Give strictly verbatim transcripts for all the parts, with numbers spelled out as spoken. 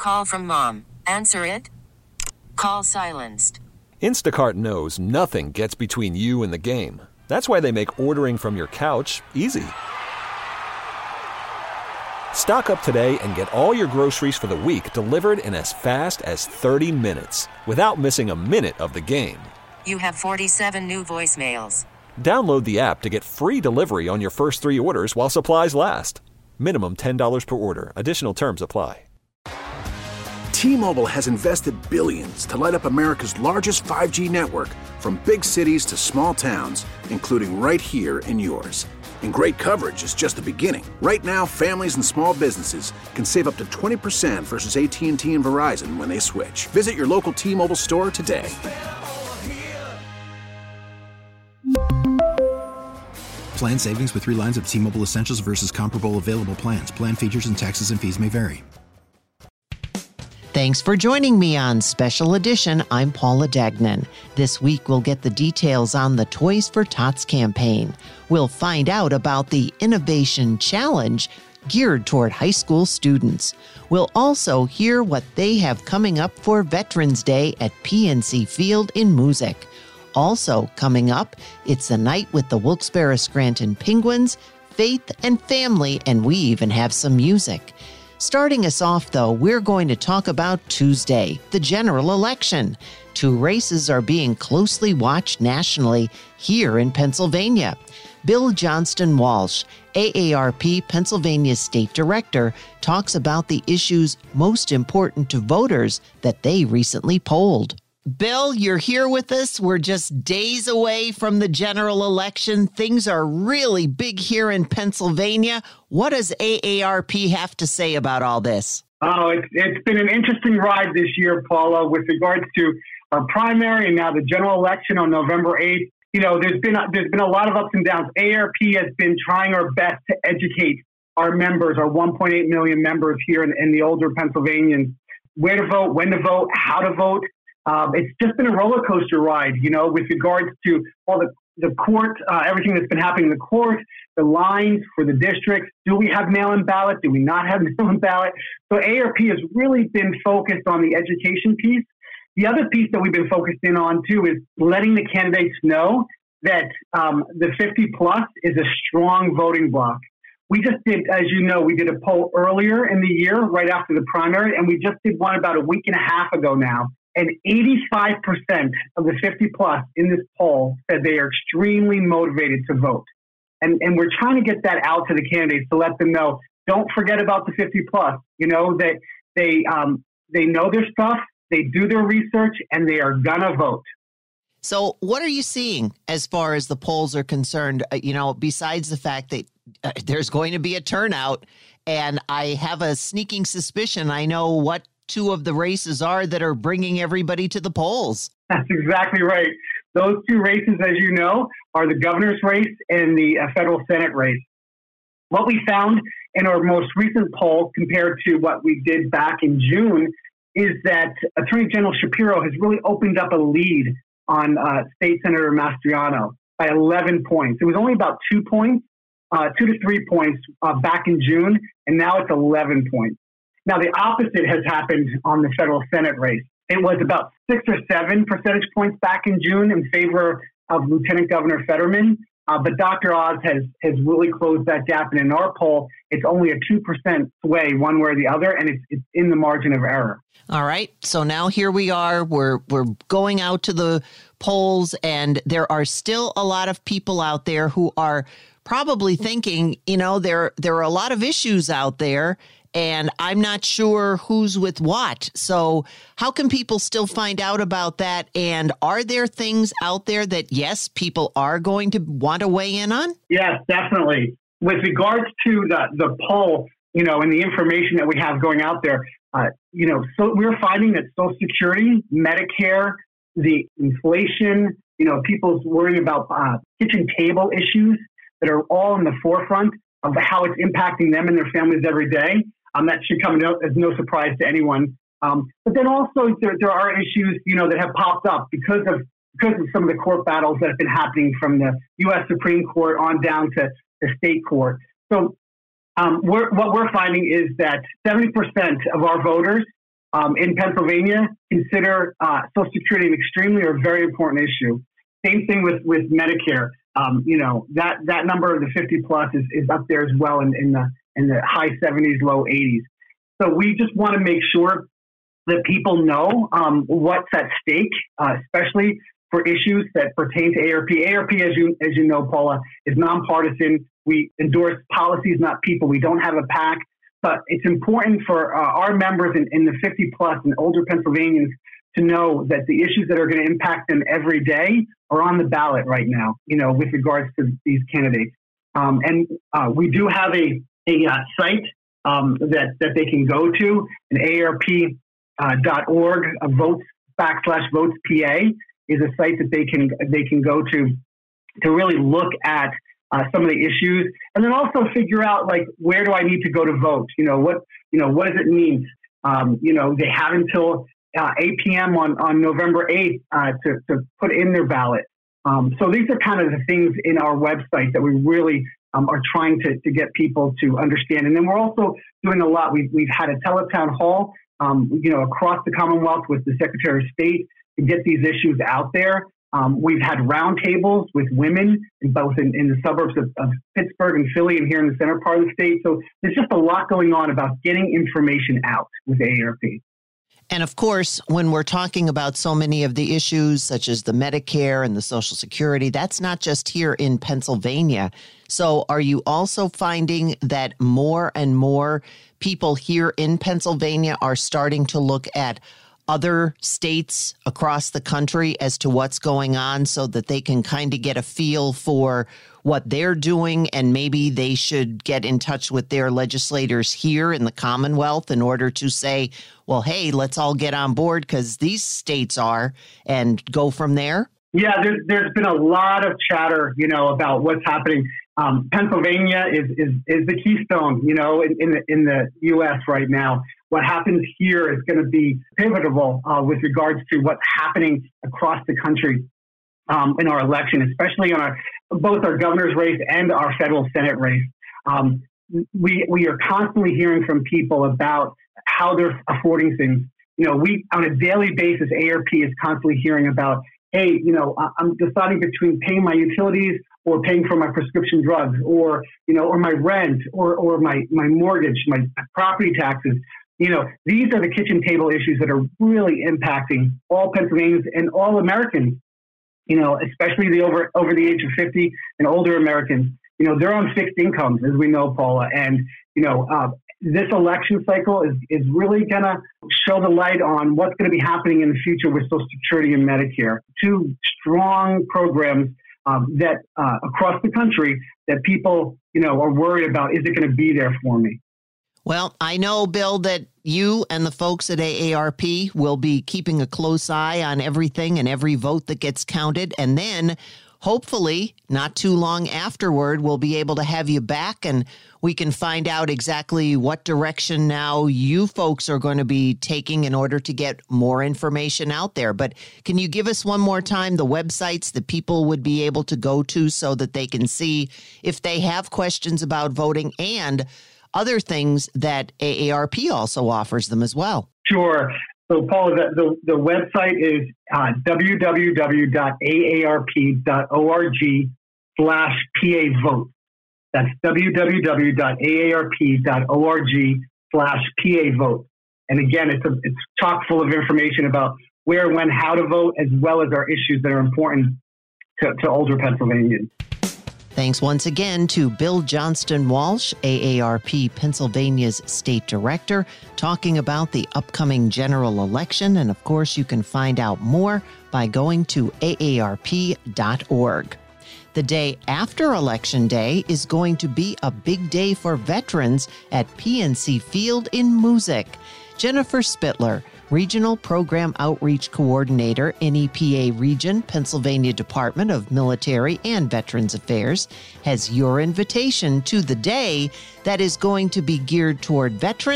Call from mom. Answer it. Call silenced. Instacart knows nothing gets between you and the game. That's why they make ordering from your couch easy. Stock up today and get all your groceries for the week delivered in as fast as thirty minutes without missing a minute of the game. You have forty-seven new voicemails. Download the app to get free delivery on your first three orders while supplies last. Minimum ten dollars per order. Additional terms apply. T-Mobile has invested billions to light up America's largest five G network, from big cities to small towns, including right here in yours. And great coverage is just the beginning. Right now, families and small businesses can save up to twenty percent versus A T and T and Verizon when they switch. Visit your local T-Mobile store today. Plan savings with three lines of T-Mobile Essentials versus comparable available plans. Plan features and taxes and fees may vary. Thanks for joining me on Special Edition. I'm Paula Degnan. This week, we'll get the details on the Toys for Tots campaign. We'll find out about the Innovation Challenge geared toward high school students. We'll also hear what they have coming up for Veterans Day at P N C Field in Moosic. Also coming up, it's the night with the Wilkes-Barre Scranton Penguins, faith and family, and we even have some music. Starting us off, though, we're going to talk about Tuesday, the general election. Two races are being closely watched nationally here in Pennsylvania. Bill Johnston Walsh, A A R P Pennsylvania State Director, talks about the issues most important to voters that they recently polled. Bill, you're here with us. We're just days away from the general election. Things are really big here in Pennsylvania. What does A A R P have to say about all this? Oh, it's, it's been an interesting ride this year, Paula, with regards to our primary and now the general election on November eighth. You know, there's been a, there's been a lot of ups and downs. A A R P has been trying our best to educate our members, our one point eight million members here in, in the older Pennsylvanians, where to vote, when to vote, how to vote. Um, it's just been a roller coaster ride, you know, with regards to all the, the court, uh, everything that's been happening in the court, the lines for the districts. Do we have mail-in ballot? Do we not have mail-in ballot? So A A R P has really been focused on the education piece. The other piece that we've been focused in on, too, is letting the candidates know that um, the fifty plus is a strong voting bloc. We just did, as you know, we did a poll earlier in the year, right after the primary, and we just did one about a week and a half ago now. And eighty-five percent of the fifty plus in this poll said they are extremely motivated to vote. And and we're trying to get that out to the candidates to let them know, don't forget about the fifty plus, you know, that they um, they know their stuff, they do their research, and they are gonna vote. So what are you seeing as far as the polls are concerned? Uh, you know, besides the fact that uh, there's going to be a turnout, and I have a sneaking suspicion I know what two of the races are that are bringing everybody to the polls. That's exactly right. Those two races, as you know, are the governor's race and the uh, federal Senate race. What we found in our most recent poll compared to what we did back in June is that Attorney General Shapiro has really opened up a lead on uh, State Senator Mastriano by eleven points. It was only about two points, uh, two to three points uh, back in June, and now it's eleven points. Now, the opposite has happened on the federal Senate race. It was about six or seven percentage points back in June in favor of Lieutenant Governor Fetterman. Uh, but Doctor Oz has, has really closed that gap. And in our poll, it's only a two percent sway one way or the other, and it's, it's in the margin of error. All right. So now here we are. We're we're going out to the polls, and there are still a lot of people out there who are probably thinking, you know, there there are a lot of issues out there, and I'm not sure who's with what. So how can people still find out about that? And are there things out there that, yes, people are going to want to weigh in on? Yes, definitely. With regards to the, the poll, you know, and the information that we have going out there, uh, you know, so we're finding that Social Security, Medicare, the inflation, you know, people's worrying about uh, kitchen table issues that are all in the forefront of how it's impacting them and their families every day. Um, that should come no, as no surprise to anyone. Um, but then also there, there are issues, you know, that have popped up because of because of some of the court battles that have been happening from the U S Supreme Court on down to the state court. So um, we're, what we're finding is that seventy percent of our voters um, in Pennsylvania consider uh, Social Security an extremely or very important issue. Same thing with, with Medicare. Um, you know, that, that number of the fifty plus is, is up there as well in, in the in the high seventies, low eighties. So we just want to make sure that people know um, what's at stake, uh, especially for issues that pertain to A A R P. A A R P, as you as you know, Paula, is nonpartisan. We endorse policies, not people. We don't have a PAC. But it's important for uh, our members in, in the fifty plus and older Pennsylvanians to know that the issues that are going to impact them every day are on the ballot right now, you know, with regards to these candidates. Um, and uh, we do have a, a uh, site um, that, that they can go to, an A A R P dot org, uh, votes backslash votes P A is a site that they can they can go to to really look at uh, some of the issues, and then also figure out, like, where do I need to go to vote? You know, what you know what does it mean? Um, you know, they have until uh, eight p.m. on on November eighth uh, to to put in their ballot. Um, so these are kind of the things in our website that we really um, are trying to to get people to understand. And then we're also doing a lot. We've we've had a teletown hall, um, you know, across the Commonwealth with the Secretary of State to get these issues out there. Um, we've had roundtables with women in both in, in the suburbs of, of Pittsburgh and Philly and here in the center part of the state. So there's just a lot going on about getting information out with A A R P. And of course, when we're talking about so many of the issues such as the Medicare and the Social Security, that's not just here in Pennsylvania. So are you also finding that more and more people here in Pennsylvania are starting to look at other states across the country as to what's going on so that they can kind of get a feel for what they're doing, and maybe they should get in touch with their legislators here in the Commonwealth in order to say, well, hey, let's all get on board because these states are, and go from there? Yeah, there's, there's been a lot of chatter, you know, about what's happening. Um, Pennsylvania is, is is the keystone, you know, in, in the in the U S right now. What happens here is going to be pivotal uh, with regards to what's happening across the country um, in our election, especially on our both our governor's race and our federal Senate race. Um, we we are constantly hearing from people about how they're affording things. You know, we on a daily basis, A A R P is constantly hearing about, hey, you know, I'm deciding between paying my utilities or paying for my prescription drugs, or, you know, or my rent, or, or my, my mortgage, my property taxes. You know, these are the kitchen table issues that are really impacting all Pennsylvanians and all Americans, you know, especially the over, over the age of fifty and older Americans. You know, they're on fixed incomes, as we know, Paula. And, you know, uh, this election cycle is, is really going to show the light on what's going to be happening in the future with Social Security and Medicare. Two strong programs um, that uh, across the country that people, you know, are worried about. Is it going to be there for me? Well, I know, Bill, that you and the folks at A A R P will be keeping a close eye on everything and every vote that gets counted. And then hopefully not too long afterward, we'll be able to have you back and we can find out exactly what direction now you folks are going to be taking in order to get more information out there. But can you give us one more time the websites that people would be able to go to so that they can see if they have questions about voting and other things that A A R P also offers them as well? Sure. So, Paul, the, the, the website is uh, w w w dot a a r p dot org slash P A vote. That's w w w dot a a r p dot org slash P A vote. And again, it's, a, it's chock full of information about where, when, how to vote, as well as our issues that are important to, to older Pennsylvanians. Thanks once again to Bill Johnston Walsh, A A R P Pennsylvania's state director, talking about the upcoming general election. And of course, you can find out more by going to a a r p dot org. The day after Election Day is going to be a big day for veterans at P N C Field in Moosic. Jennifer Spittler, Regional Program Outreach Coordinator, N E P A Region, Pennsylvania Department of Military and Veterans Affairs, has your invitation to the day that is going to be geared toward veterans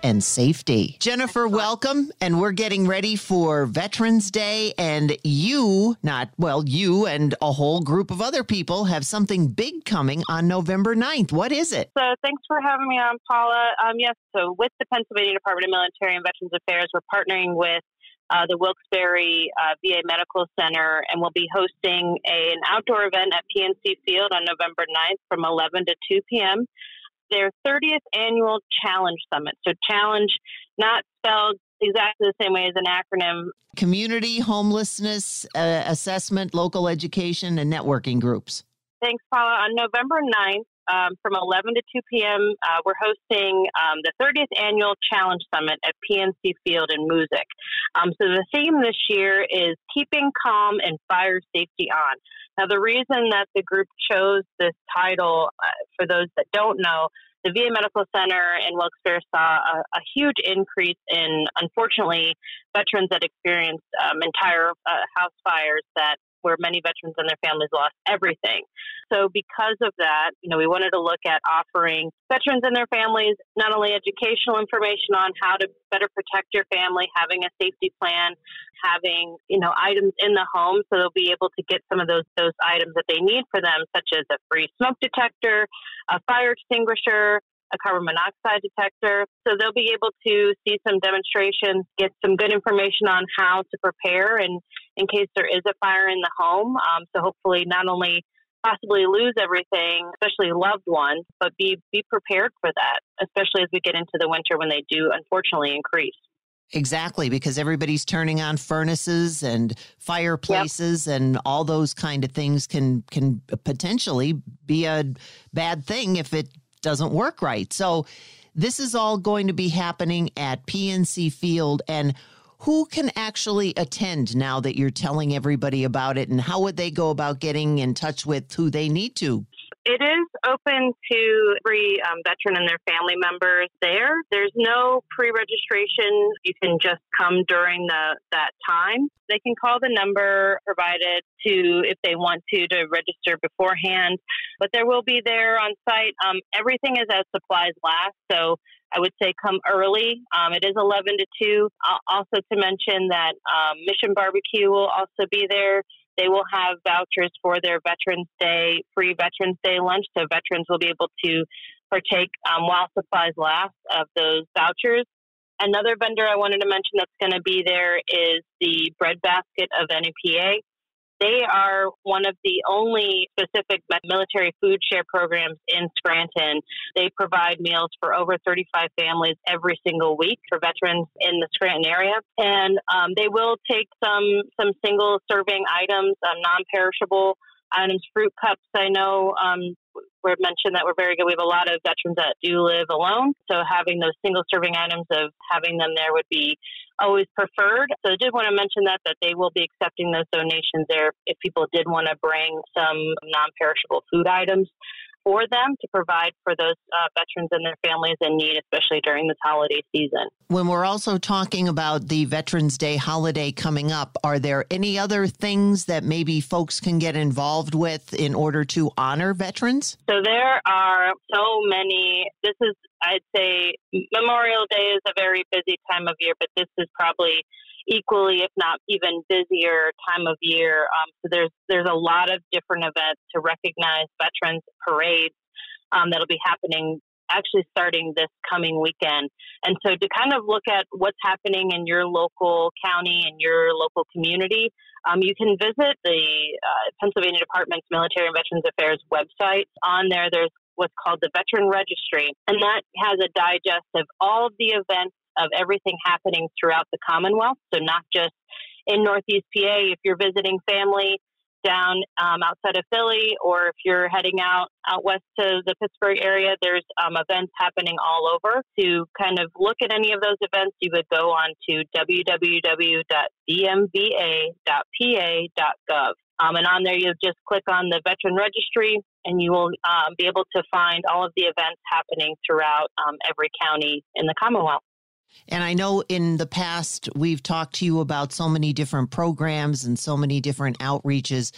and safety. Jennifer, welcome. And we're getting ready for Veterans Day. And you, not, well, you and a whole group of other people have something big coming on November ninth. What is it? So thanks for having me on, Paula. Um, yes, so with the Pennsylvania Department of Military and Veterans Affairs, we're partnering with Uh, the Wilkes-Barre uh, V A Medical Center, and we'll be hosting a, an outdoor event at P N C Field on November ninth from eleven to two p.m. Their thirtieth annual Challenge Summit. So Challenge, not spelled exactly the same way as an acronym. Community, homelessness, uh, assessment, local education, and networking groups. Thanks, Paula. On November ninth, Um, from eleven to two p.m., uh, we're hosting um, the thirtieth Annual Challenge Summit at P N C Field in Moosic. Um, so the theme this year is Keeping Calm and Fire Safety On. Now, the reason that the group chose this title, uh, for those that don't know, the V A Medical Center in Wilkes-Barre saw a, a huge increase in, unfortunately, veterans that experienced um, entire uh, house fires that where many veterans and their families lost everything. So because of that, you know, we wanted to look at offering veterans and their families not only educational information on how to better protect your family, having a safety plan, having, you know, items in the home so they'll be able to get some of those those items that they need for them, such as a free smoke detector, a fire extinguisher, a carbon monoxide detector. So they'll be able to see some demonstrations, get some good information on how to prepare and in case there is a fire in the home. Um, so hopefully not only possibly lose everything, especially loved ones, but be, be prepared for that, especially as we get into the winter when they do unfortunately increase. Exactly, because everybody's turning on furnaces and fireplaces, yep. and all those kind of things can can potentially be a bad thing if it doesn't work right. So this is all going to be happening at P N C Field. And who can actually attend now that you're telling everybody about it, and how would they go about getting in touch with who they need to? It is open to every um, veteran and their family members there. There's no pre-registration. You can just come during the that time. They can call the number provided to if they want to to register beforehand. But there will be there on site. Um, everything is as supplies last. So I would say come early. Um, it is eleven to two. Uh, also to mention that um, Mission Barbecue will also be there. They will have vouchers for their Veterans Day, free Veterans Day lunch. So veterans will be able to partake um, while supplies last of those vouchers. Another vendor I wanted to mention that's going to be there is the Breadbasket of N E P A. They are one of the only specific military food share programs in Scranton. They provide meals for over thirty-five families every single week for veterans in the Scranton area. And um, they will take some some single serving items, um, non-perishable items, fruit cups. I know um, we're mentioned that we're very good. We have a lot of veterans that do live alone. So having those single serving items of having them there would be always preferred. So I did want to mention that, that they will be accepting those donations there if people did want to bring some non-perishable food items for them to provide for those uh, veterans and their families in need, especially during this holiday season. When we're also talking about the Veterans Day holiday coming up, are there any other things that maybe folks can get involved with in order to honor veterans? So there are so many. This is, I'd say, Memorial Day is a very busy time of year, but this is probably equally, if not even busier time of year. Um, so there's there's a lot of different events to recognize veterans, parades um, that'll be happening actually starting this coming weekend. And so to kind of look at what's happening in your local county and your local community, um, you can visit the uh, Pennsylvania Department's Military and Veterans Affairs website. On there, there's what's called the Veteran Registry, and that has a digest of all of the events of everything happening throughout the Commonwealth. So not just in Northeast P A, if you're visiting family down um, outside of Philly, or if you're heading out, out west to the Pittsburgh area, there's um, events happening all over. To kind of look at any of those events, you would go on to w w w dot d m v a dot p a dot gov. Um, and on there, you just click on the Veteran Registry, and you will um, be able to find all of the events happening throughout um, every county in the Commonwealth. And I know in the past, we've talked to you about so many different programs and so many different outreaches.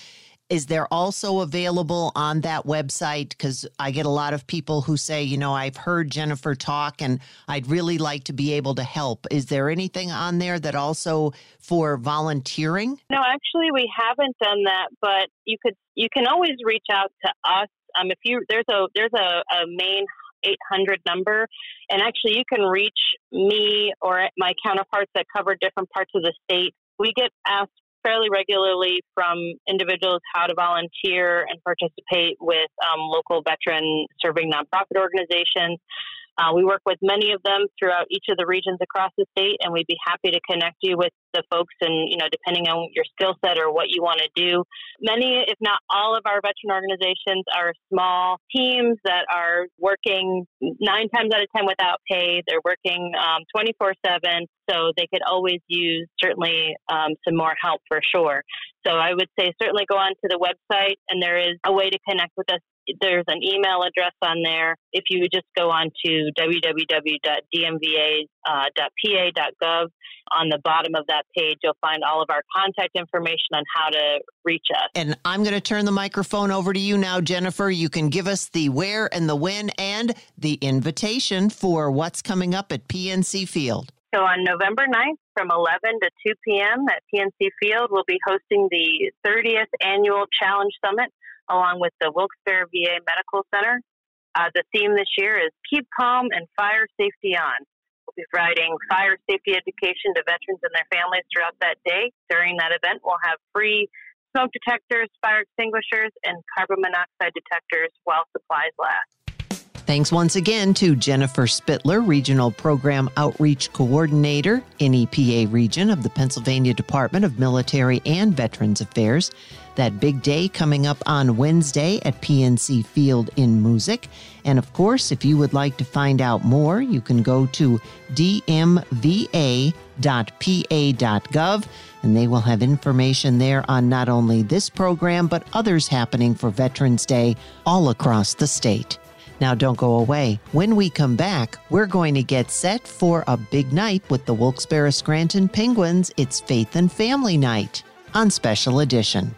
Is there also available on that website? Because I get a lot of people who say, you know, I've heard Jennifer talk and I'd really like to be able to help. Is there anything on there that also for volunteering? No, actually, we haven't done that, but you could you can always reach out to us. Um, if you there's a there's a, a main eight hundred number, and actually you can reach me or my counterparts that cover different parts of the state. We get asked fairly regularly from individuals how to volunteer and participate with um, local veteran serving nonprofit organizations. Uh, we work with many of them throughout each of the regions across the state, and we'd be happy to connect you with the folks and, you know, depending on your skill set or what you want to do. Many, if not all of our veteran organizations are small teams that are working nine times out of ten without pay. They're working um, twenty-four seven, so they could always use certainly um, some more help for sure. So I would say certainly go on to the website, and there is a way to connect with us. There's an email address on there. If you would just go on to w w w dot d m v a dot p a dot gov, on the bottom of that page, you'll find all of our contact information on how to reach us. And I'm going to turn the microphone over to you now, Jennifer. You can give us the where and the when and the invitation for what's coming up at P N C Field. So on November ninth from eleven to two p.m. at P N C Field, we'll be hosting the thirtieth Annual Challenge Summit along with the Wilkes-Barre V A Medical Center. Uh, the theme this year is Keep Calm and Fire Safety On. We'll be providing fire safety education to veterans and their families throughout that day. During that event, we'll have free smoke detectors, fire extinguishers, and carbon monoxide detectors while supplies last. Thanks once again to Jennifer Spittler, Regional Program Outreach Coordinator, N E P A Region of the Pennsylvania Department of Military and Veterans Affairs. That big day coming up on Wednesday at P N C Field in Moosic. And of course, if you would like to find out more, you can go to d m v a dot p a dot gov, and they will have information there on not only this program, but others happening for Veterans Day all across the state. Now, don't go away. When we come back, we're going to get set for a big night with the Wilkes-Barre Scranton Penguins. It's Faith and Family Night on Special Edition.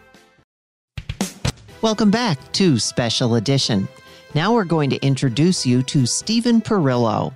Welcome back to Special Edition. Now we're going to introduce you to Stephen Perillo.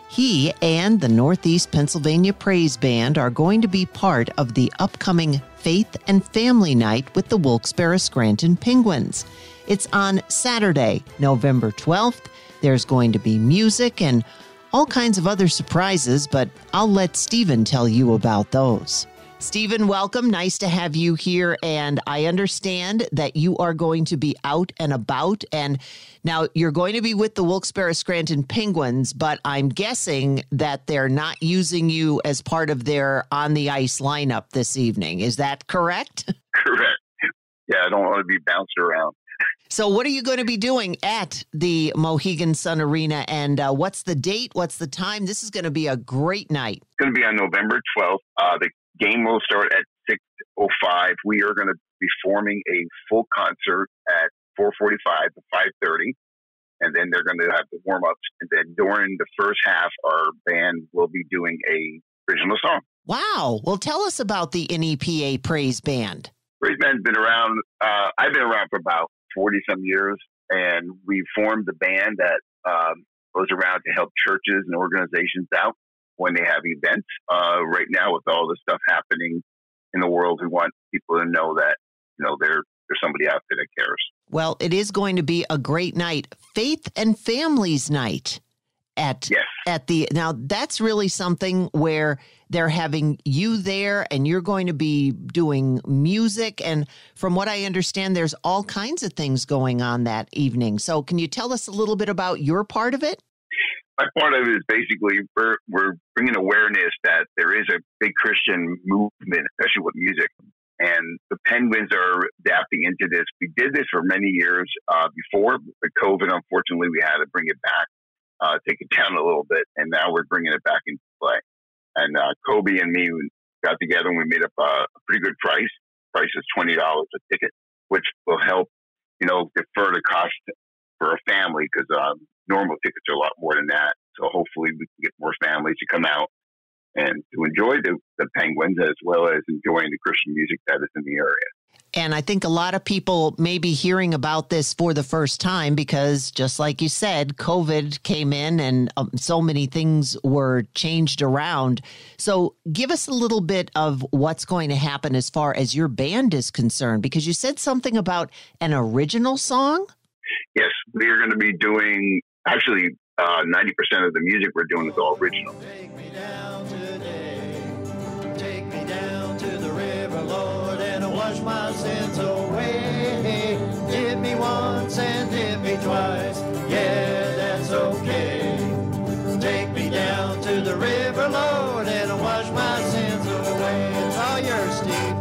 He and the Northeast Pennsylvania Praise Band are going to be part of the upcoming Faith and Family Night with the Wilkes-Barre Scranton Penguins. It's on Saturday, November twelfth. There's going to be music and all kinds of other surprises, but I'll let Stephen tell you about those. Stephen, welcome. Nice to have you here. And I understand that you are going to be out and about. And now you're going to be with the Wilkes-Barre Scranton Penguins, but I'm guessing that they're not using you as part of their on-the-ice lineup this evening. Is that correct? Correct. Yeah, I don't want to be bounced around. So what are you going to be doing at the Mohegan Sun Arena, and uh, what's the date? What's the time? This is going to be a great night. It's going to be on November twelfth. Uh, the game will start at six oh five. We are going to be forming a full concert at four forty-five to five thirty, and then they're going to have the warm-ups. And then during the first half, our band will be doing a original song. Wow. Well, tell us about the N E P A Praise Band. Praise Band's been around. Uh, I've been around for about forty-some years, and we formed the band that um, goes around to help churches and organizations out when they have events. Uh, right now, with all the stuff happening in the world, we want people to know that, you know, there, there's somebody out there that cares. Well, it is going to be a great night. Faith and Families Night at yes. at the now that's really something where they're having you there and you're going to be doing music, and from what I understand there's all kinds of things going on that evening. So can you tell us a little bit about your part of it? My part of it is basically we're, we're bringing awareness that there is a big Christian movement, especially with music, and the Penguins are adapting into this. We did this for many years uh, before, but COVID, unfortunately, we had to bring it back. Uh, take it down a little bit, and now we're bringing it back into play. And uh, Kobe and me got together and we made up a pretty good price. Price is twenty dollars a ticket, which will help, you know, defer the cost for a family, because um, normal tickets are a lot more than that. So hopefully we can get more families to come out and to enjoy the, the Penguins as well as enjoying the Christian music that is in the area. And I think a lot of people may be hearing about this for the first time because, just like you said, COVID came in and um, so many things were changed around. So give us a little bit of what's going to happen as far as your band is concerned, because you said something about an original song? Yes, we are going to be doing, actually, uh, ninety percent of the music we're doing is all original. Take me down today, take me down to the river, Lord, and wash my sins away. Dip me once and dip me twice, yeah, that's okay. Take me down to the river, Lord, and wash my sins away. It's all yours, Steve.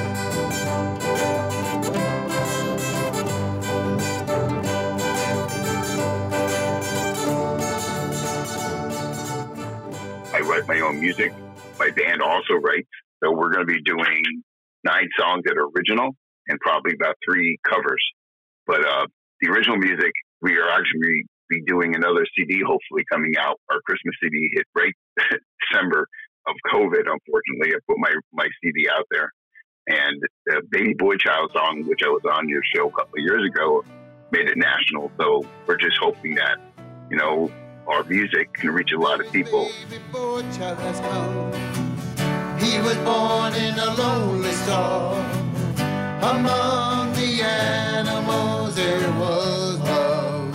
I write my own music. My band also writes. So we're going to be doing nine songs that are original and probably about three covers. But uh, the original music, we are actually be doing another C D, hopefully coming out. Our Christmas C D hit right December of COVID, unfortunately. I put my, my C D out there. And the Baby Boy Child song, which I was on your show a couple of years ago, made it national. So we're just hoping that, you know, our music can reach a lot of people. Baby boy child has come. He was born in a lonely stall. Among the animals there was love.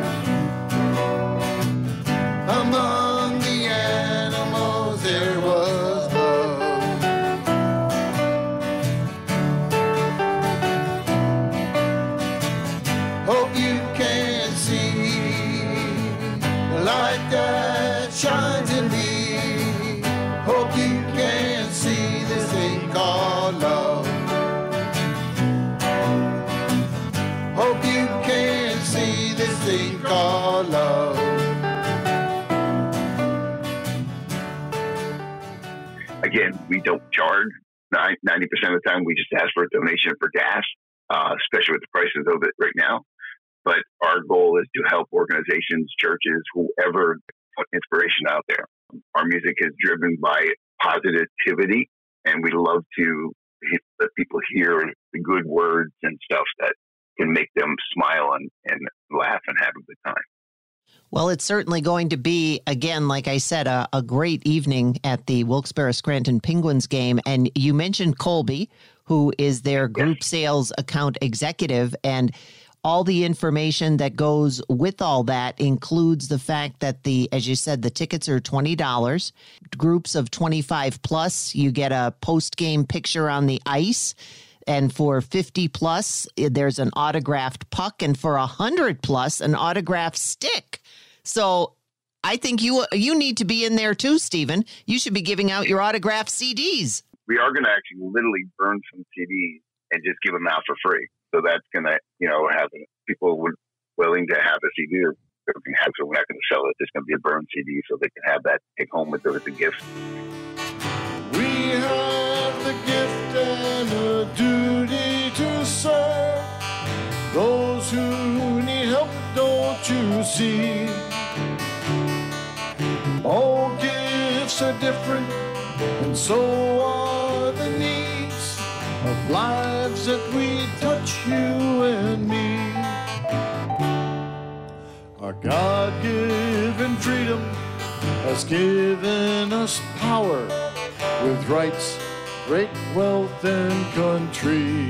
Among the animals there was love. Hope you can see the light that shines in me. Hope you can see this thing called love. Hope you can see this thing called love. Again, we don't charge. ninety percent of the time, we just ask for a donation for gas, uh, especially with the prices of it right now. But our goal is to help organizations, churches, whoever put inspiration out there. Our music is driven by positivity, and we love to let people hear the good words and stuff that can make them smile and, and laugh and have a good time. Well, it's certainly going to be, again, like I said, a, a great evening at the Wilkes-Barre Scranton Penguins game. And you mentioned Colby, who is their group yes. sales account executive, and all the information that goes with all that includes the fact that the, as you said, the tickets are twenty dollars. Groups of twenty-five plus, you get a post-game picture on the ice. And for fifty plus, there's an autographed puck. And for one hundred plus, an autographed stick. So I think you you need to be in there too, Stephen. You should be giving out your autographed C Ds. We are going to actually literally burn some C Ds and just give them out for free. So that's going to, you know, have people would willing to have a C D or everything have, so we're not going to sell it. It's going to be a burn C D so they can have that, take home with them as a gift. We have the gift and a duty to serve those who need help, don't you see? All gifts are different, and so are the needs of lives that we touch, you and me. Our God-given freedom has given us power with rights, great wealth, and country.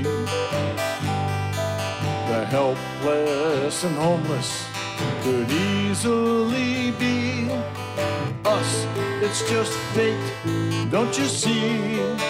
The helpless and homeless could easily be us. It's just fate, don't you see?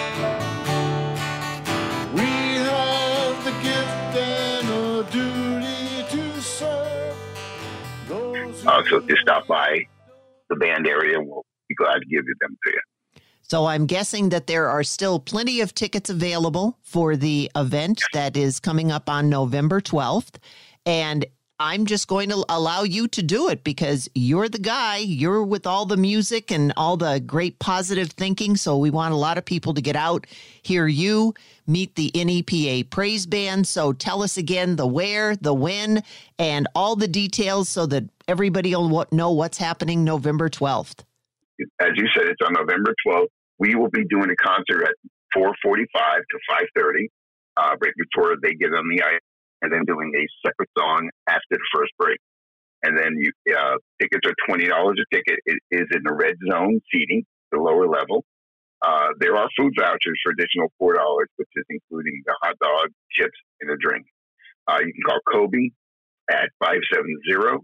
We have the gift and a duty to serve those who... Uh, so just stop by the band area and we'll be glad to give them to you. So I'm guessing that there are still plenty of tickets available for the event that is coming up on November twelfth. And I'm just going to allow you to do it because you're the guy. You're with all the music and all the great positive thinking. So we want a lot of people to get out, hear you, meet the N E P A Praise Band. So tell us again the where, the when, and all the details so that everybody will know what's happening November twelfth. As you said, it's on November twelfth. We will be doing a concert at four forty-five to five thirty. uh, right before they get on the ice, and then doing a separate song after the first break. And then you uh, tickets are twenty dollars a ticket. It is in the red zone seating, the lower level. Uh, there are food vouchers for additional four dollars, which is including the hot dog, chips, and a drink. Uh, you can call Kobe at five seven zero,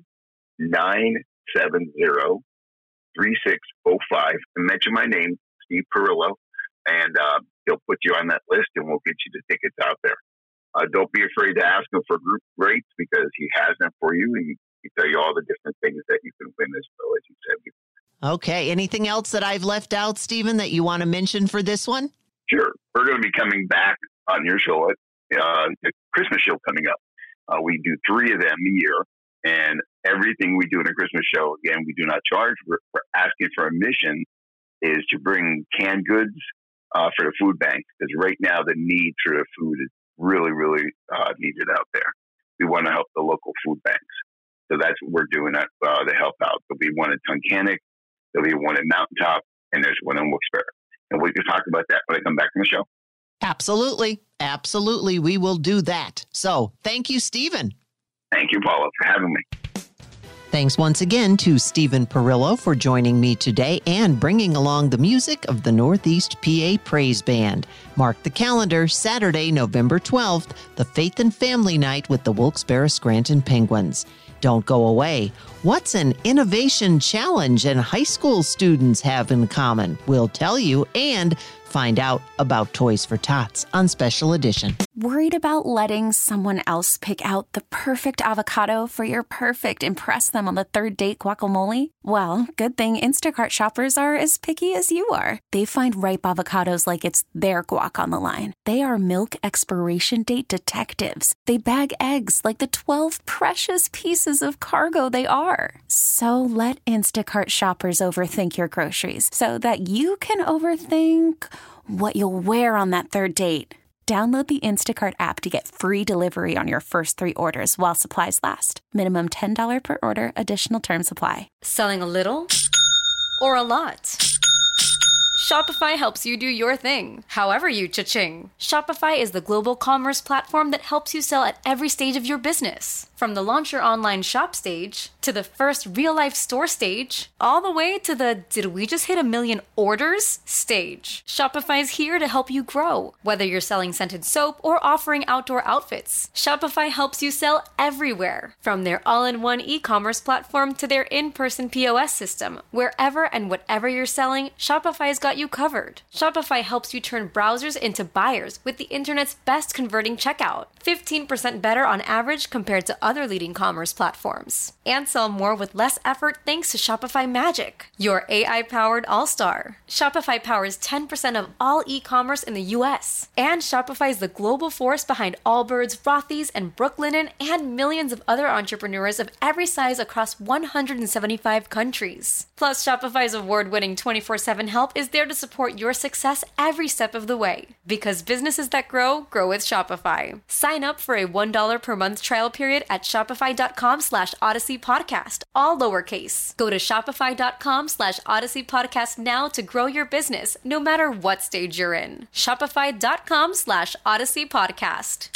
nine seven zero, three six zero five and mention my name, Steve Perillo, and uh, he'll put you on that list and we'll get you the tickets out there. Uh, don't be afraid to ask him for group rates because he has them for you and he tell you all the different things that you can win as well, as you said. Okay. Anything else that I've left out, Stephen, that you want to mention for this one? Sure. We're going to be coming back on your show, uh, the Christmas show coming up. Uh, we do three of them a year, and everything we do in a Christmas show, again, we do not charge. We're, we're asking for admission is to bring canned goods uh, for the food bank, because right now the need for the food is really, really uh, needed out there. We want to help the local food banks. So that's what we're doing that, uh, to help out. There'll be one in Tunkhannock, there'll be one in Mountaintop, and there's one in Wilkes-Barre. And we can talk about that when I come back from the show. Absolutely. Absolutely. We will do that. So thank you, Stephen. Thank you, Paula, for having me. Thanks once again to Stephen Perillo for joining me today and bringing along the music of the Northeast P A Praise Band. Mark the calendar, Saturday, November twelfth, the Faith and Family Night with the Wilkes-Barre Scranton Penguins. Don't go away. What's an innovation challenge and high school students have in common? We'll tell you and find out about Toys for Tots on Special Edition. Worried about letting someone else pick out the perfect avocado for your perfect impress them on the third date guacamole? Well, good thing Instacart shoppers are as picky as you are. They find ripe avocados like it's their guac on the line. They are milk expiration date detectives. They bag eggs like the twelve precious pieces of cargo they are. So let Instacart shoppers overthink your groceries so that you can overthink what you'll wear on that third date. Download the Instacart app to get free delivery on your first three orders while supplies last. Minimum ten dollars per order. Additional terms apply. Selling a little or a lot? Shopify helps you do your thing, however you cha-ching. Shopify is the global commerce platform that helps you sell at every stage of your business. From the launch your online shop stage, to the first real-life store stage, all the way to the did we just hit a million orders stage. Shopify's here to help you grow. Whether you're selling scented soap or offering outdoor outfits, Shopify helps you sell everywhere. From their all-in-one e-commerce platform to their in-person P O S system, wherever and whatever you're selling, Shopify's got you covered. Shopify helps you turn browsers into buyers with the internet's best converting checkout. fifteen percent better on average compared to other leading commerce platforms. And sell more with less effort thanks to Shopify Magic, your A I-powered all-star. Shopify powers ten percent of all e-commerce in the U S. And Shopify is the global force behind Allbirds, Rothy's, and Brooklinen, and millions of other entrepreneurs of every size across one hundred seventy-five countries. Plus, Shopify's award-winning twenty-four seven help is there to support your success every step of the way. Because businesses that grow, grow with Shopify. Sign up for a one dollar per month trial period at shopify.com slash Odyssey Podcast, all lowercase. Go to shopify.com slash Odyssey Podcast now to grow your business, no matter what stage you're in. Shopify.com slash Odyssey Podcast.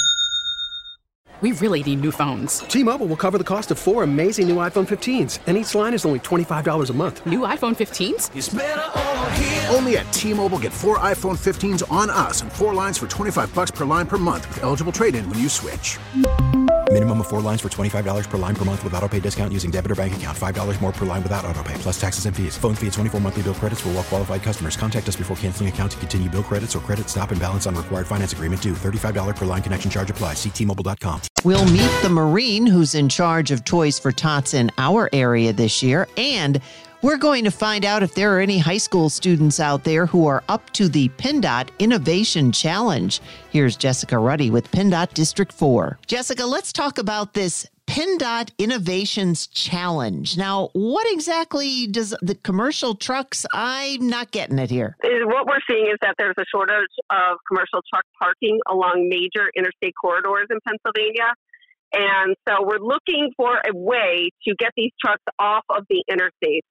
We really need new phones. T-Mobile will cover the cost of four amazing new iPhone fifteens, and each line is only twenty-five dollars a month. New iPhone fifteens? It's better over here. Only at T-Mobile, get four iPhone fifteens on us and four lines for twenty-five bucks per line per month with eligible trade-in when you switch. Minimum of four lines for twenty-five dollars per line per month with autopay discount using debit or bank account. five dollars more per line without autopay, plus taxes and fees. Phone fee at twenty-four monthly bill credits for well-qualified customers. Contact us before canceling account to continue bill credits or credit stop and balance on required finance agreement due. thirty-five dollars per line connection charge applies. See T Mobile dot com. We'll meet the Marine who's in charge of Toys for Tots in our area this year, and we're going to find out if there are any high school students out there who are up to the PennDOT Innovation Challenge. Here's Jessica Ruddy with PennDOT District four. Jessica, let's talk about this PennDOT Innovations Challenge. Now, what exactly does the commercial trucks, I'm not getting it here. What we're seeing is that there's a shortage of commercial truck parking along major interstate corridors in Pennsylvania. And so we're looking for a way to get these trucks off of the interstates.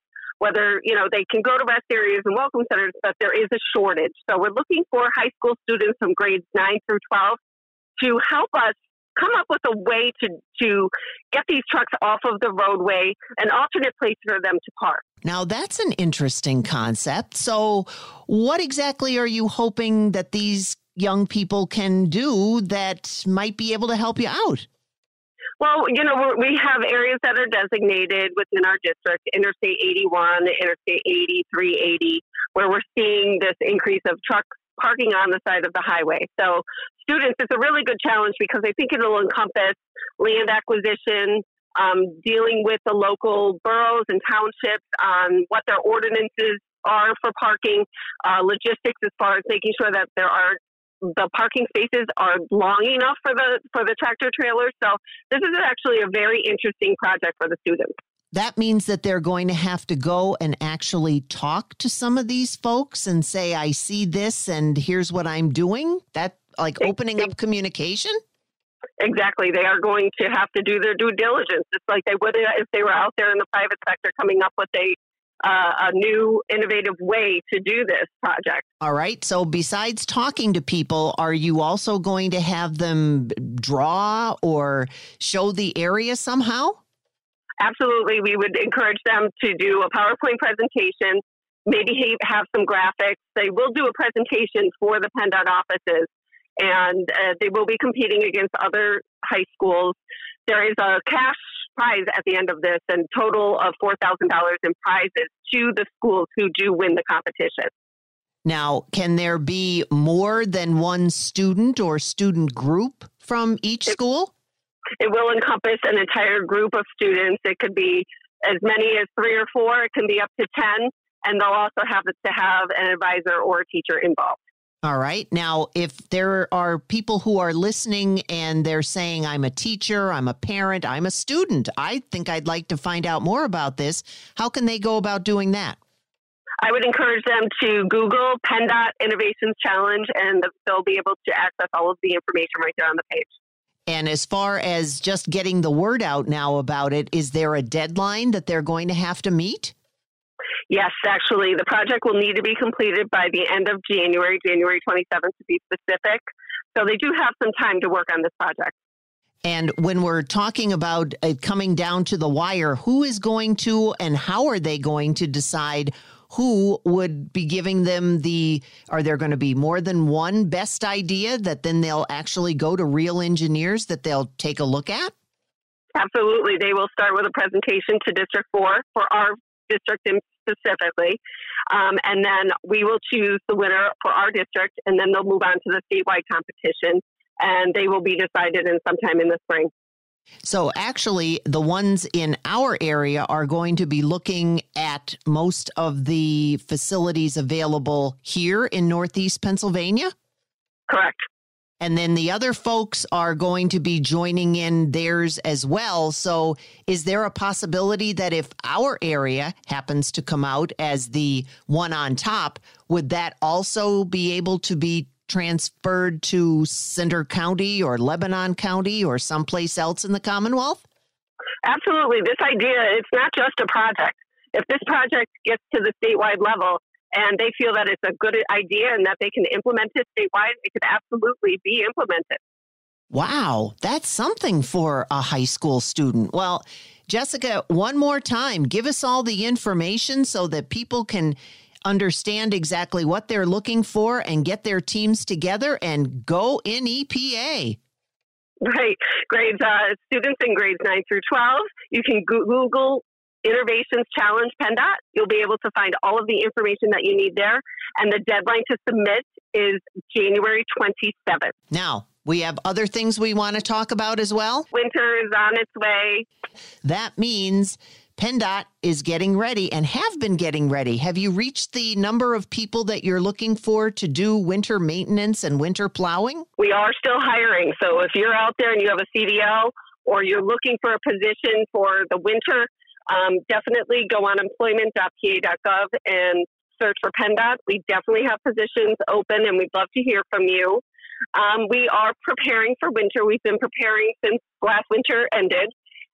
whether, you know, they can go to rest areas and welcome centers, but there is a shortage. So we're looking for high school students from grades nine through twelve to help us come up with a way to, to get these trucks off of the roadway, an alternate place for them to park. Now, that's an interesting concept. So what exactly are you hoping that these young people can do that might be able to help you out? Well, you know, we're, we have areas that are designated within our district, Interstate eighty-one, Interstate eighty, three eighty, where we're seeing this increase of trucks parking on the side of the highway. So students, it's a really good challenge because I think it'll encompass land acquisition, um, dealing with the local boroughs and townships on what their ordinances are for parking, uh, logistics as far as making sure that there are the parking spaces are long enough for the for the tractor trailers. So this is actually a very interesting project for the students. That means that they're going to have to go and actually talk to some of these folks and say, I see this and here's what I'm doing. That like opening up communication? Exactly. They are going to have to do their due diligence, just like they would if they were out there in the private sector coming up with a uh, a new innovative way to do this project. All right. So besides talking to people, are you also going to have them draw or show the area somehow? Absolutely. We would encourage them to do a PowerPoint presentation, maybe have some graphics. They will do a presentation for the PennDOT offices, and uh, they will be competing against other high schools. There is a cash prize at the end of this, and total of four thousand dollars in prizes to the schools who do win the competition. Now, can there be more than one student or student group from each it, school? It will encompass an entire group of students. It could be as many as three or four. It can be up to ten, and they'll also have to have an advisor or a teacher involved. All right. Now, if there are people who are listening and they're saying, I'm a teacher, I'm a parent, I'm a student, I think I'd like to find out more about this, how can they go about doing that? I would encourage them to Google PennDOT Innovations Challenge, and they'll be able to access all of the information right there on the page. And as far as just getting the word out now about it, is there a deadline that they're going to have to meet? Yes, actually, the project will need to be completed by the end of January, January twenty-seventh to be specific. So they do have some time to work on this project. And when we're talking about it coming down to the wire, who is going to and how are they going to decide who would be giving them the, are there going to be more than one best idea that then they'll actually go to real engineers that they'll take a look at? Absolutely. They will start with a presentation to District four for our district specifically. Um, and then we will choose the winner for our district, and then they'll move on to the statewide competition, and they will be decided in sometime in the spring. So actually, the ones in our area are going to be looking at most of the facilities available here in Northeast Pennsylvania? Correct. And then the other folks are going to be joining in theirs as well. So is there a possibility that if our area happens to come out as the one on top, would that also be able to be transferred to Cinder County or Lebanon County or someplace else in the Commonwealth? Absolutely. This idea, it's not just a project. If this project gets to the statewide level, and they feel that it's a good idea and that they can implement it statewide, it could absolutely be implemented. Wow, that's something for a high school student. Well, Jessica, one more time, give us all the information so that people can understand exactly what they're looking for and get their teams together and go in E P A. Right. Grades, uh, students in grades nine through twelve, you can Google Innovations Challenge PennDOT. You'll be able to find all of the information that you need there. And the deadline to submit is January twenty-seventh. Now, we have other things we want to talk about as well. Winter is on its way. That means PennDOT is getting ready and have been getting ready. Have you reached the number of people that you're looking for to do winter maintenance and winter plowing? We are still hiring. So if you're out there and you have a C D L or you're looking for a position for the winter, Um, definitely go on employment dot p a dot gov and search for PennDOT. We definitely have positions open, and we'd love to hear from you. Um, we are preparing for winter. We've been preparing since last winter ended,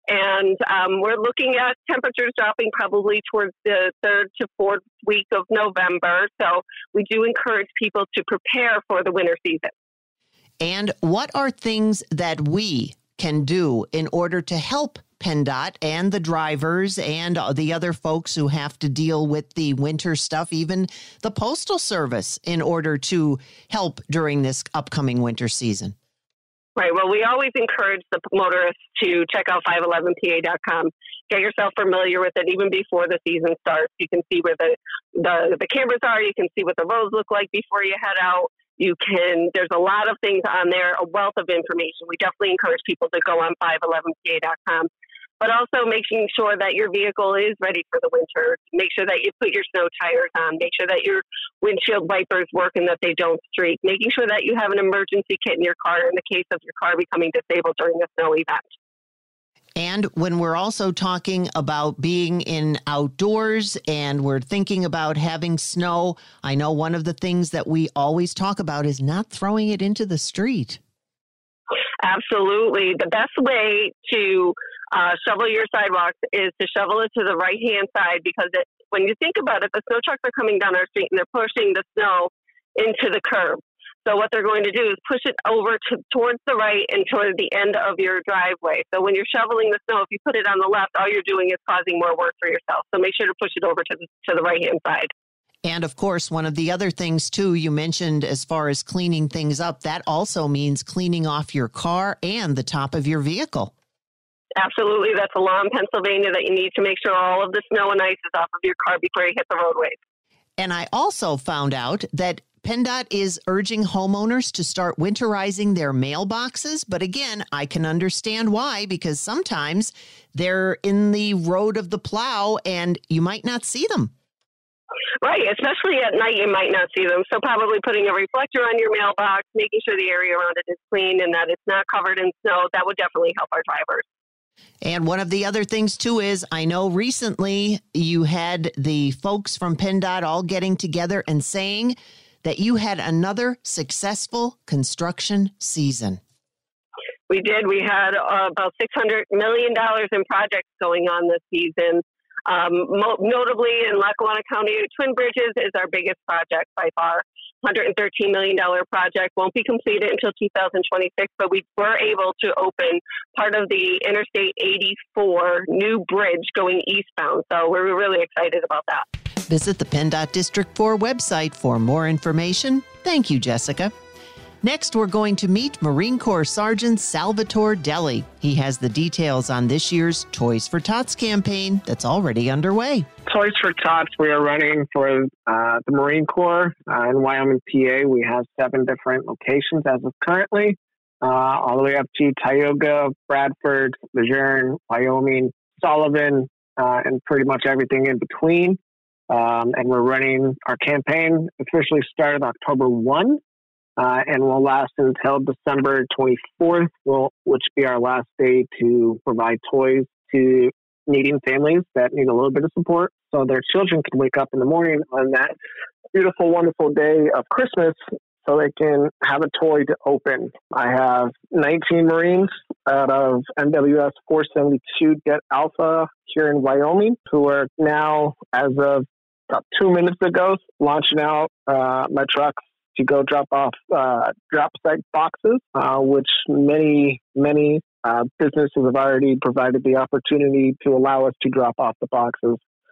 And um, we're looking at temperatures dropping probably towards the third to fourth week of November. So we do encourage people to prepare for the winter season. And what are things that we can do in order to help PennDOT and the drivers and the other folks who have to deal with the winter stuff, even the Postal Service, in order to help during this upcoming winter season? Right. Well, we always encourage the motorists to check out five eleven P A dot com. Get yourself familiar with it even before the season starts. You can see where the, the, the cameras are. You can see what the roads look like before you head out. You can, there's a lot of things on there, a wealth of information. We definitely encourage people to go on five eleven P A dot com. But also making sure that your vehicle is ready for the winter. Make sure that you put your snow tires on. Make sure that your windshield wipers work and that they don't streak. Making sure that you have an emergency kit in your car in the case of your car becoming disabled during a snow event. And when we're also talking about being in outdoors and we're thinking about having snow, I know one of the things that we always talk about is not throwing it into the street. Absolutely. The best way to uh, shovel your sidewalks is to shovel it to the right-hand side, because it, when you think about it, the snow trucks are coming down our street and they're pushing the snow into the curb. So what they're going to do is push it over to towards the right and toward the end of your driveway. So when you're shoveling the snow, if you put it on the left, all you're doing is causing more work for yourself. So make sure to push it over to the, to the right-hand side. And of course, one of the other things, too, you mentioned as far as cleaning things up, that also means cleaning off your car and the top of your vehicle. Absolutely. That's a law in Pennsylvania that you need to make sure all of the snow and ice is off of your car before you hit the roadways. And I also found out that PennDOT is urging homeowners to start winterizing their mailboxes. But again, I can understand why, because sometimes they're in the road of the plow and you might not see them. Right, especially at night, you might not see them. So probably putting a reflector on your mailbox, making sure the area around it is clean and that it's not covered in snow, that would definitely help our drivers. And one of the other things, too, is I know recently you had the folks from PennDOT all getting together and saying that you had another successful construction season. We did. We had uh, about six hundred million dollars in projects going on this season. Um, mo- notably in Lackawanna County, Twin Bridges is our biggest project by far. one hundred thirteen million dollars project won't be completed until two thousand twenty-six, but we were able to open part of the Interstate eighty-four new bridge going eastbound. So we're really excited about that. Visit the PennDOT District four website for more information. Thank you, Jessica. Next, we're going to meet Marine Corps Sergeant Salvatore Deli. He has the details on this year's Toys for Tots campaign that's already underway. Toys for Tots we are running for uh, the Marine Corps uh, in Wyoming, P A. We have seven different locations as of currently, uh, all the way up to Tioga, Bradford, Lejeune, Wyoming, Sullivan, uh, and pretty much everything in between. Um, and we're running our campaign officially started October first. Uh, and will last until December twenty-fourth, will, which will be our last day to provide toys to needing families that need a little bit of support so their children can wake up in the morning on that beautiful, wonderful day of Christmas so they can have a toy to open. I have nineteen Marines out of N W S four seventy-two Det Alpha here in Wyoming who are now, as of about two minutes ago, launching out uh, my trucks to go drop off uh, drop site boxes, uh, which many, many uh, businesses have already provided the opportunity to allow us to drop off the boxes.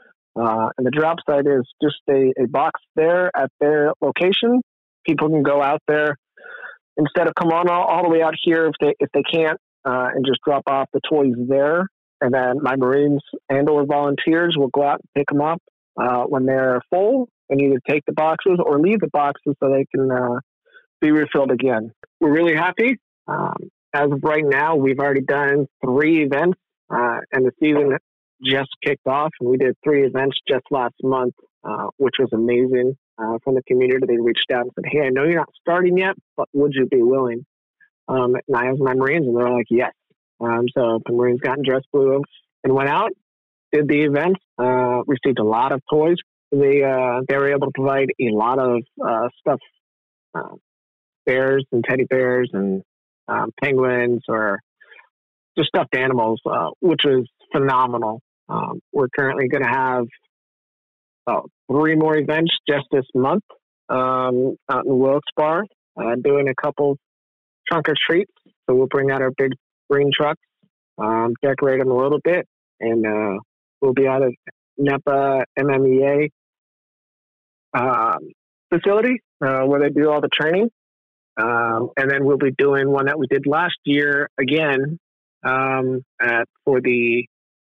Uh, and the drop site is just a, a box there at their location. People can go out there instead of come on all, all the way out here if they if they can't, uh, and just drop off the toys there. And then my Marines and or volunteers will go out and pick them up uh, when they're full, and either take the boxes or leave the boxes so they can uh, be refilled again. We're really happy. Um, as of right now, we've already done three events, uh, and the season just kicked off. And we did three events just last month, uh, which was amazing. Uh, from the community, they reached out and said, "Hey, I know you're not starting yet, but would you be willing?" Um, and I asked my Marines, and they're like, "Yes." Um, so the Marines got in dress blue and went out, did the event, uh, received a lot of toys. They uh, they were able to provide a lot of uh, stuff, uh, bears and teddy bears and um, penguins or the stuffed animals, uh, which was phenomenal. Um, we're currently going to have about three more events just this month um, out in Wilkes-Barre, uh, doing a couple trunk or treats. So we'll bring out our big green trucks, um, decorate them a little bit, and uh, we'll be out of N E P A M M E A um, facility uh, where they do all the training. Um, and then we'll be doing one that we did last year again um, at, for the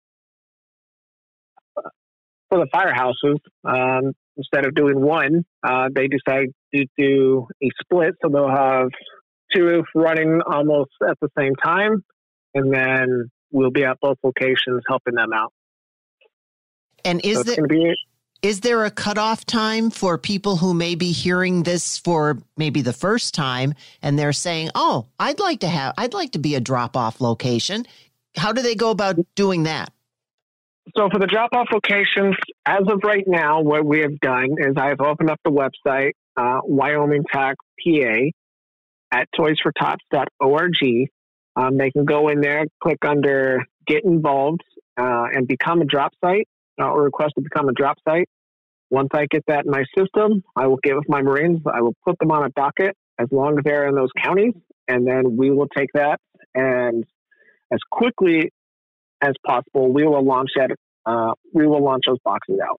for the firehouses. Um, instead of doing one, uh, they decided to do a split, so they'll have two running almost at the same time, and then we'll be at both locations helping them out. And is so there is there a cutoff time for people who may be hearing this for maybe the first time and they're saying, "Oh, I'd like to have, I'd like to be a drop-off location." How do they go about doing that? So for the drop-off locations, as of right now, what we have done is I've opened up the website, uh, Wyoming Tac P A, at toys for tots dot org. Um, they can go in there, click under Get Involved, uh, and become a drop site, uh, or request to become a drop site. Once I get that in my system, I will get with my Marines. I will put them on a docket as long as they're in those counties, and then we will take that and as quickly as possible, we will launch that. Uh, we will launch those boxes out.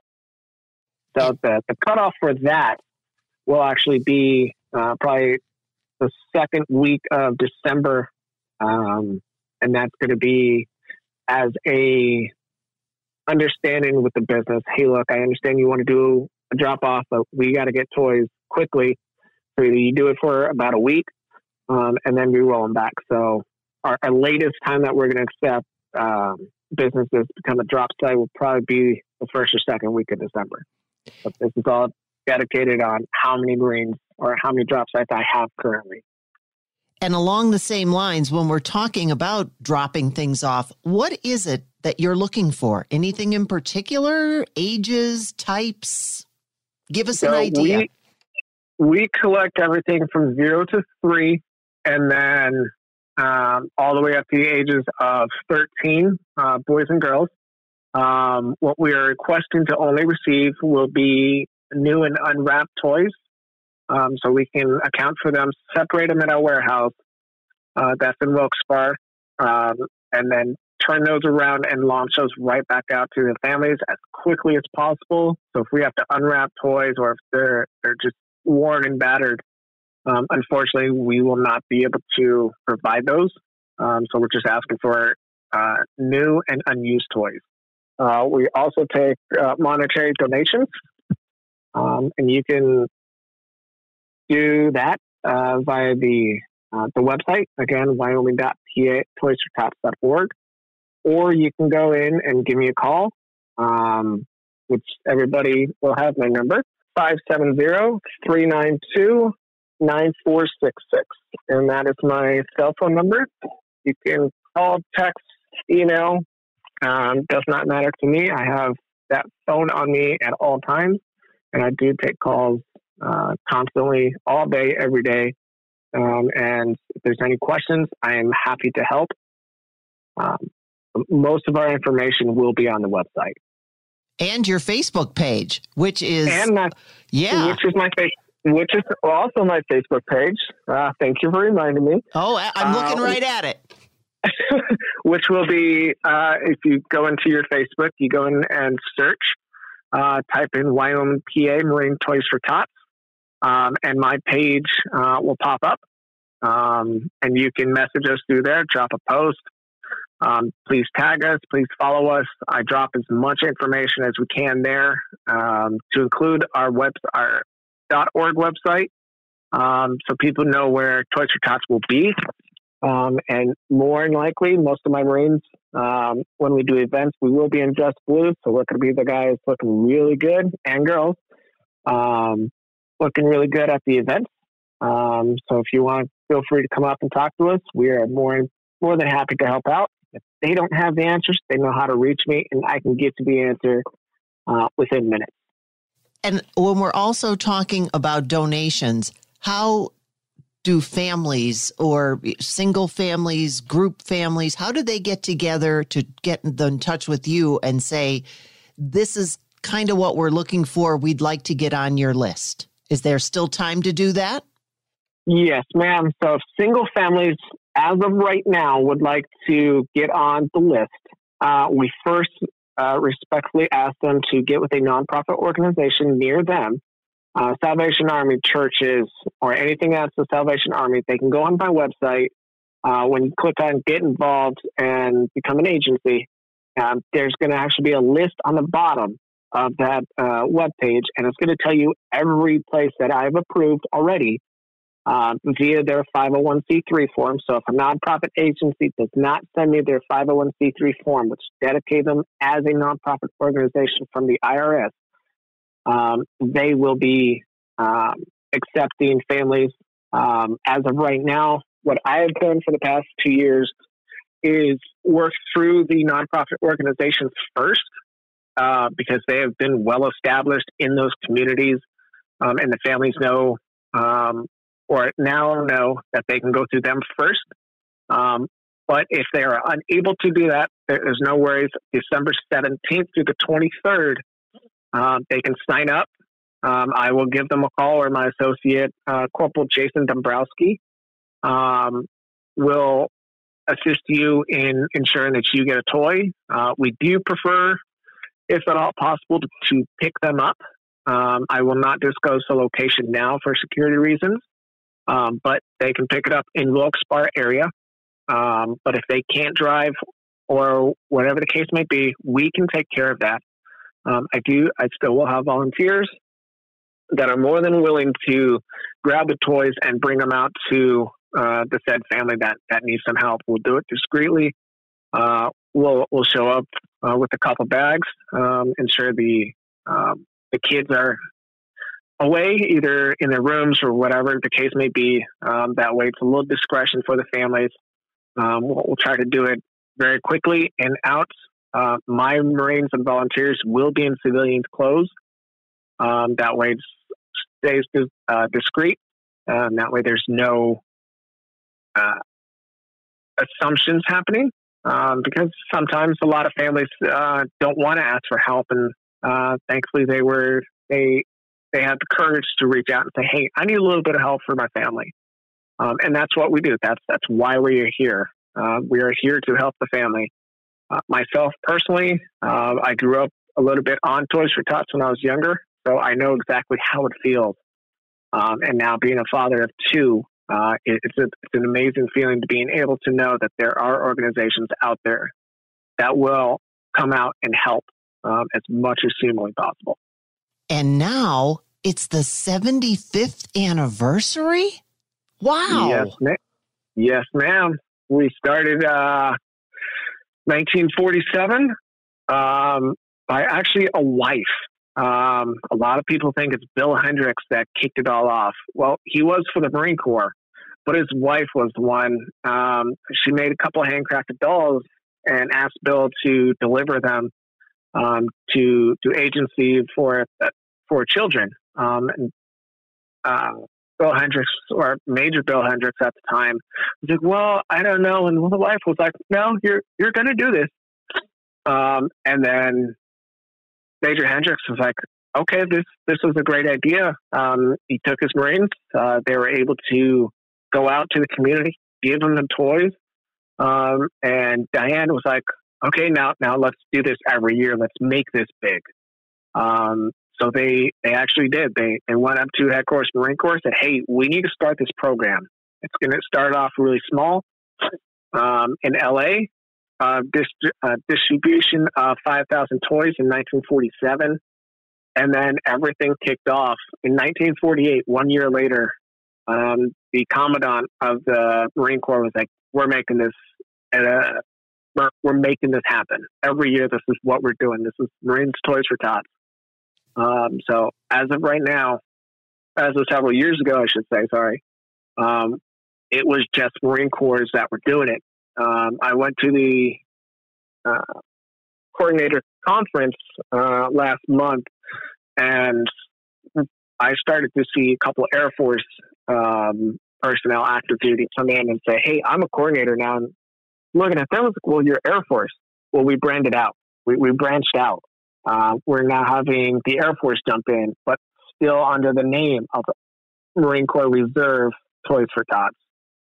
So the, the cutoff for that will actually be uh, probably the second week of December, um, and that's going to be as a understanding with the business. Hey, look, I understand you want to do a drop off, but we got to get toys quickly. So you do it for about a week, um, and then we roll them back. So our, our latest time that we're going to accept um, businesses become a drop site will probably be the first or second week of December. But this is all dedicated on how many Marines or how many drop sites I have currently. And along the same lines, when we're talking about dropping things off, what is it that you're looking for? Anything in particular? Ages, types? Give us so an idea. We, we collect everything from zero to three, and then um, all the way up to the ages of thirteen, uh, boys and girls. Um, what we are requesting to only receive will be new and unwrapped toys. Um, so we can account for them, separate them at our warehouse. Uh, that's in Wilkes-Barre. Um, and then turn those around and launch those right back out to the families as quickly as possible. So if we have to unwrap toys or if they're, they're just worn and battered, um, unfortunately, we will not be able to provide those. Um, so we're just asking for uh, new and unused toys. Uh, we also take uh, monetary donations, um, and you can do that uh, via the uh, the website, again, wyoming dot p a toys for tots dot org, or you can go in and give me a call, um, which everybody will have my number, five seven zero, three nine two, nine four six six, and that is my cell phone number. You can call, text, email, um, does not matter to me. I have that phone on me at all times, and I do take calls Uh, constantly, all day, every day. Um, and if there's any questions, I am happy to help. Um, most of our information will be on the website. And your Facebook page, which is... And my, yeah. Which is my face, which is also my Facebook page. Uh, thank you for reminding me. Oh, I'm looking uh, right at it. Which will be, uh, if you go into your Facebook, you go in and search, uh, type in Wyoming P A Marine Toys for Tots. Um, and my page uh, will pop up, um, and you can message us through there, drop a post. Um, please tag us, please follow us. I drop as much information as we can there, um, to include our web, our .org website, um, so people know where Toys for Tots will be. Um, and more than likely, most of my Marines, um, when we do events, we will be in dress blue, so we're going to be the guys looking really good, and girls. Um, looking really good at the event. Um, so if you want, feel free to come up and talk to us. We are more, more than happy to help out. If they don't have the answers, they know how to reach me, and I can get to the answer uh, within minutes. And when we're also talking about donations, how do families or single families, group families, how do they get together to get in touch with you and say, this is kind of what we're looking for, we'd like to get on your list? Is there still time to do that? Yes, ma'am. So if single families, as of right now, would like to get on the list, uh, we first uh, respectfully ask them to get with a nonprofit organization near them. Uh, Salvation Army churches or anything else the Salvation Army, they can go on my website. Uh, when you click on Get Involved and become an agency, um, there's going to actually be a list on the bottom of that uh, webpage, and it's going to tell you every place that I've approved already uh, via their five oh one c three form. So if a nonprofit agency does not send me their five oh one c three form, which dedicate them as a nonprofit organization from the I R S, um, they will be um, accepting families. Um, as of right now, what I have done for the past two years is work through the nonprofit organizations first, uh, because they have been well established in those communities, um, and the families know, um, or now know that they can go through them first. Um, but if they are unable to do that, there's no worries. December seventeenth through the twenty-third, uh, they can sign up. Um, I will give them a call, or my associate, uh, Corporal Jason Dombrowski, um, will assist you in ensuring that you get a toy. Uh, we do prefer, if at all possible, to, to pick them up. Um, I will not disclose the location now for security reasons, um, but they can pick it up in Wilkes-Barre area. Um, but if they can't drive or whatever the case may be, we can take care of that. Um, I do. I still will have volunteers that are more than willing to grab the toys and bring them out to uh, the said family that, that needs some help. We'll do it discreetly. Uh, we'll we'll show up uh, with a couple bags, um, ensure the um, the kids are away, either in their rooms or whatever the case may be. Um, that way, it's a little discretion for the families. Um, we'll, we'll try to do it very quickly and out. Uh, my Marines and volunteers will be in civilian clothes. Um, that way, it stays uh, discreet. Um, that way, there's no uh, assumptions happening. Um, because sometimes a lot of families uh, don't want to ask for help, and uh, thankfully they were they they had the courage to reach out and say, "Hey, I need a little bit of help for my family," um, and that's what we do. That's that's why we are here. Uh, we are here to help the family. Uh, myself personally, uh, I grew up a little bit on Toys for Tots when I was younger, so I know exactly how it feels. Um, and now being a father of two, uh, it, it's, a, it's an amazing feeling to being able to know that there are organizations out there that will come out and help um, as much as humanly possible. And now it's the seventy-fifth anniversary? Wow. Yes, ma- yes ma'am. We started uh, nineteen forty-seven um, by actually a wife. Um, a lot of people think it's Bill Hendricks that kicked it all off. Well, he was for the Marine Corps, but his wife was the one. Um, she made a couple of handcrafted dolls and asked Bill to deliver them um, to to agency for uh, for children. Um, and uh, Bill Hendricks, or Major Bill Hendricks at the time, was like, "Well, I don't know." And the wife was like, "No, you're you're going to do this." Um, and then Major Hendricks was like, okay, this this was a great idea. Um, he took his Marines. Uh, they were able to go out to the community, give them the toys. Um, and Diane was like, okay, now now let's do this every year. Let's make this big. Um, so they they actually did. They they went up to headquarters Marine Corps, said, hey, we need to start this program. It's going to start off really small um, in L A. Uh, dist- uh, distribution of five thousand toys in nineteen forty-seven. And then everything kicked off in nineteen forty-eight, one year later. Um, the commandant of the Marine Corps was like, we're making this, uh, we're, we're making this happen. Every year, this is what we're doing. This is Marines Toys for Tots. Um, so as of right now, as of several years ago, I should say, sorry, um, it was just Marine Corps that were doing it. Um, I went to the uh, coordinator conference uh, last month, and I started to see a couple of Air Force um, personnel active duty come in and say, hey, I'm a coordinator now. And looking at them, I was like, well, you're Air Force. Well, we branded out. We, we branched out. Uh, we're now having the Air Force jump in, but still under the name of Marine Corps Reserve Toys for Tots.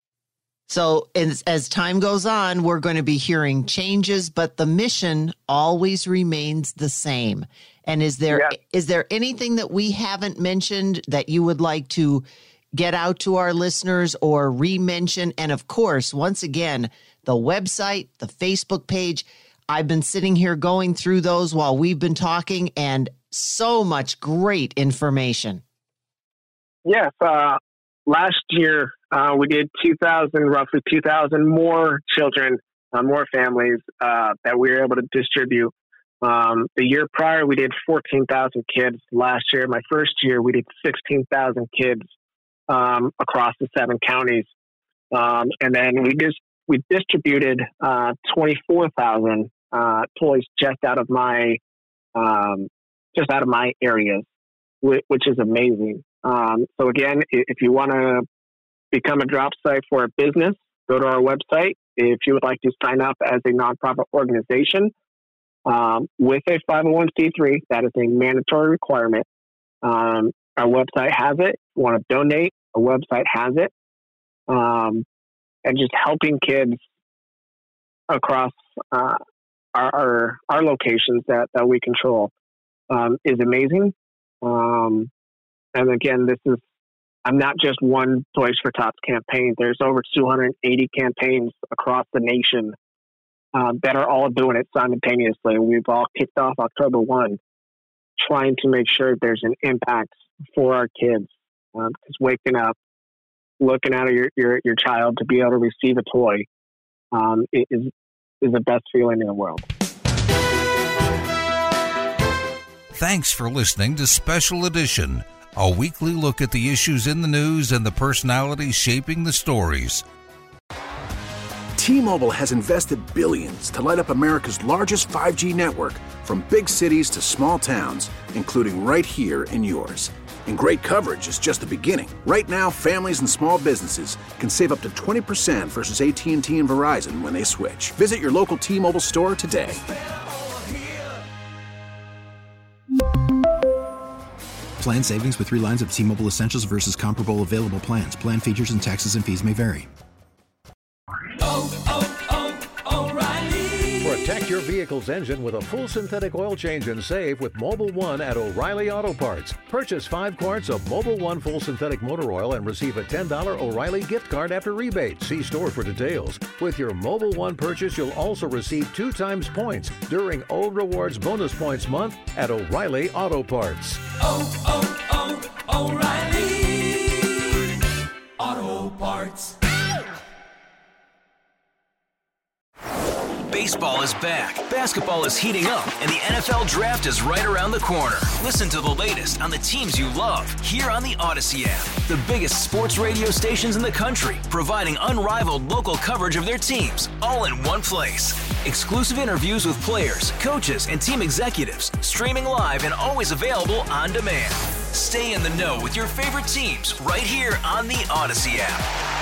So as, as time goes on, we're going to be hearing changes, but the mission always remains the same. And is there yeah. is there anything that we haven't mentioned that you would like to get out to our listeners or re-mention? And of course, once again, the website, the Facebook page. I've been sitting here going through those while we've been talking, and so much great information. Yes. Uh, last year, uh, we did two thousand, roughly two thousand more children, uh, more families uh, that we were able to distribute. Um, the year prior, we did fourteen thousand kids. Last year, my first year, we did sixteen thousand kids um, across the seven counties. Um, and then we just we distributed uh, twenty-four thousand uh, toys just out of my um, just out of my areas, which, which is amazing. Um, so again, if you want to become a drop site for a business, go to our website. If you would like to sign up as a nonprofit organization um, with a five oh one c three, that is a mandatory requirement. Um, our website has it. If you want to donate, our website has it. Um, and just helping kids across uh, our, our our locations that, that we control um, is amazing. Um, and again, this is I'm not just one Toys for Tots campaign. There's over two hundred eighty campaigns across the nation uh, that are all doing it simultaneously. We've all kicked off October first, trying to make sure there's an impact for our kids. Because um, waking up, looking at your, your, your child to be able to receive a toy um, is is the best feeling in the world. Thanks for listening to Special Edition, a weekly look at the issues in the news and the personalities shaping the stories. T-Mobile has invested billions to light up America's largest five G network, from big cities to small towns, including right here in yours. And great coverage is just the beginning. Right now, families and small businesses can save up to twenty percent versus A T and T and Verizon when they switch. Visit your local T-Mobile store today. Plan savings with three lines of T-Mobile Essentials versus comparable available plans. Plan features and taxes and fees may vary. Oh, oh, oh, O'Reilly. Protect your vehicle's engine with a full synthetic oil change and save with Mobil one at O'Reilly Auto Parts. Purchase five quarts of Mobil one full synthetic motor oil and receive a ten dollars O'Reilly gift card after rebate. See store for details. With your Mobil one purchase, you'll also receive two times points during O Rewards Bonus Points Month at O'Reilly Auto Parts. Oh, oh, oh, O'Reilly Auto Parts. Baseball is back, basketball is heating up, and the N F L Draft is right around the corner. Listen to the latest on the teams you love here on the Odyssey app. The biggest sports radio stations in the country, providing unrivaled local coverage of their teams, all in one place. Exclusive interviews with players, coaches, and team executives, streaming live and always available on demand. Stay in the know with your favorite teams right here on the Odyssey app.